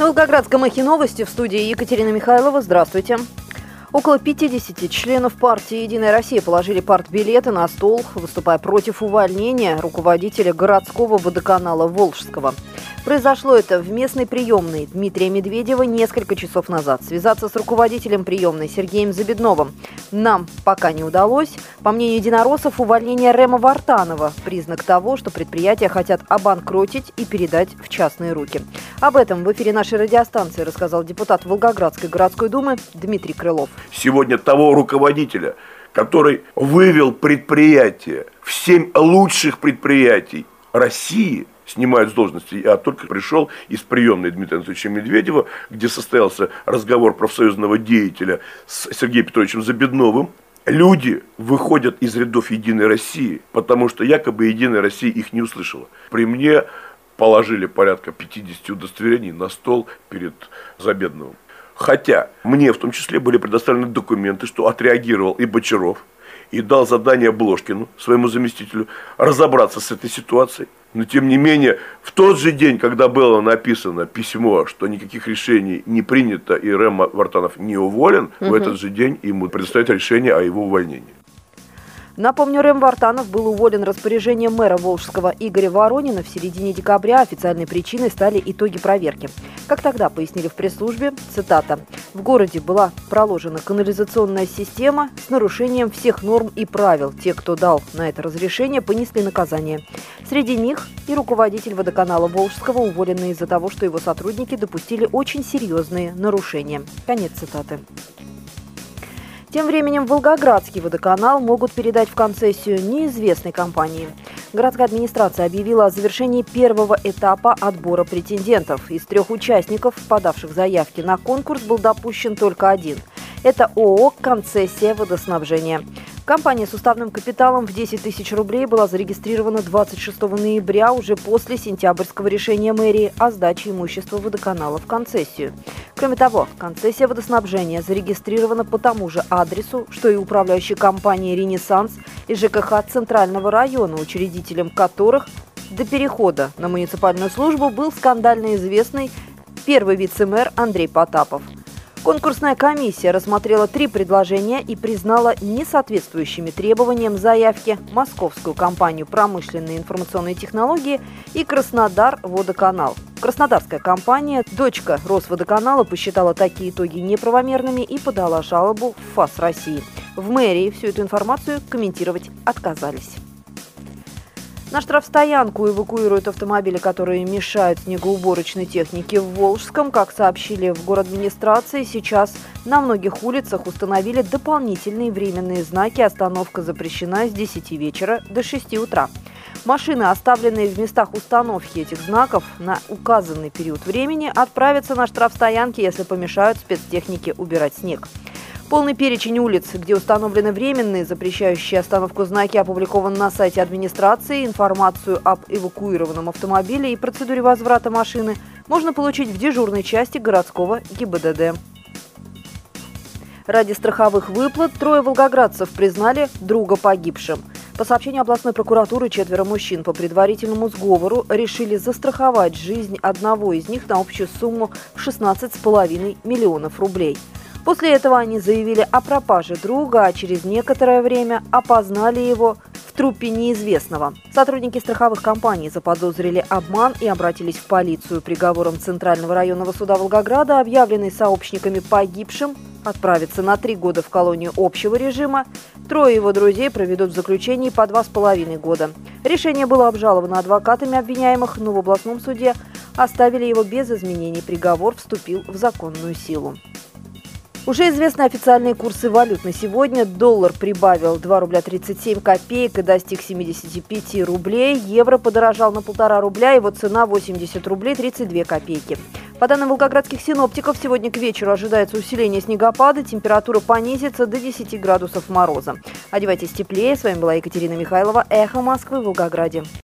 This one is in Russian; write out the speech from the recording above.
На Волгоградском эхе новости в студии Екатерина Михайлова. Здравствуйте. Около 50 членов партии «Единая Россия» положили партбилеты на стол, выступая против увольнения руководителя городского водоканала Волжского. Произошло это в местной приемной Дмитрия Медведева несколько часов назад. Связаться с руководителем приемной Сергеем Забедновым нам пока не удалось. По мнению единороссов, увольнение Рема Вартанова – признак того, что предприятия хотят обанкротить и передать в частные руки. Об этом в эфире нашей радиостанции рассказал депутат Волгоградской городской думы Дмитрий Крылов. Сегодня того руководителя, который вывел предприятие в 7 лучших предприятий России, снимают с должности. Я только пришел из приемной Дмитрия Анатольевича Медведева, где состоялся разговор профсоюзного деятеля с Сергеем Петровичем Забедновым. Люди выходят из рядов «Единой России», потому что якобы «Единая Россия» их не услышала. При мне положили порядка 50 удостоверений на стол перед Забедновым. Хотя мне в том числе были предоставлены документы, что отреагировал и Бочаров, и дал задание Блошкину, своему заместителю, разобраться с этой ситуацией. Но тем не менее, в тот же день, когда было написано письмо, что никаких решений не принято и Рем Вартанов не уволен, в этот же день ему предоставят решение о его увольнении. Напомню, Рем Вартанов был уволен распоряжением мэра Волжского Игоря Воронина в середине декабря. Официальной причиной стали итоги проверки. Как тогда пояснили в пресс-службе, цитата, «В городе была проложена канализационная система с нарушением всех норм и правил. Те, кто дал на это разрешение, понесли наказание. Среди них и руководитель водоканала Волжского, уволенный из-за того, что его сотрудники допустили очень серьезные нарушения». Конец цитаты. Тем временем Волгоградский водоканал могут передать в концессию неизвестной компании. Городская администрация объявила о завершении первого этапа отбора претендентов. Из 3 участников, подавших заявки на конкурс, был допущен только один. Это ООО «Концессия водоснабжения». Компания с уставным капиталом в 10 тысяч рублей была зарегистрирована 26 ноября, уже после сентябрьского решения мэрии о сдаче имущества водоканала в концессию. Кроме того, концессия водоснабжения зарегистрирована по тому же адресу, что и управляющая компания «Ренессанс» и ЖКХ Центрального района, учредителем которых до перехода на муниципальную службу был скандально известный первый вице-мэр Андрей Потапов. Конкурсная комиссия рассмотрела 3 предложения и признала несоответствующими требованиям заявки московскую компанию «Промышленные информационные технологии» и «Краснодар-водоканал». Краснодарская компания, дочка Росводоканала, посчитала такие итоги неправомерными и подала жалобу в ФАС России. В мэрии всю эту информацию комментировать отказались. На штрафстоянку эвакуируют автомобили, которые мешают снегоуборочной технике в Волжском. Как сообщили в городадминистрации, сейчас на многих улицах установили дополнительные временные знаки «Остановка запрещена» с 10 вечера до 6 утра. Машины, оставленные в местах установки этих знаков на указанный период времени, отправятся на штрафстоянки, если помешают спецтехнике убирать снег. Полный перечень улиц, где установлены временные запрещающие остановку знаки, опубликован на сайте администрации. Информацию об эвакуированном автомобиле и процедуре возврата машины можно получить в дежурной части городского ГИБДД. Ради страховых выплат 3 волгоградцев признали друга погибшим. По сообщению областной прокуратуры, 4 мужчин по предварительному сговору решили застраховать жизнь одного из них на общую сумму в 16,5 миллионов рублей. После этого они заявили о пропаже друга, а через некоторое время опознали его в трупе неизвестного. Сотрудники страховых компаний заподозрили обман и обратились в полицию. Приговором Центрального районного суда Волгограда, объявленный сообщниками погибшим, отправится на 3 года в колонию общего режима. 3 его друзей проведут в заключении по 2,5 года. Решение было обжаловано адвокатами обвиняемых, но в областном суде оставили его без изменений. Приговор вступил в законную силу. Уже известны официальные курсы валют на сегодня. Доллар прибавил 2 рубля 37 копеек и достиг 75 рублей. Евро подорожал на 1,5 рубля, его цена 80 рублей 32 копейки. По данным волгоградских синоптиков, сегодня к вечеру ожидается усиление снегопада, температура понизится до 10 градусов мороза. Одевайтесь теплее. С вами была Екатерина Михайлова, Эхо Москвы в Волгограде.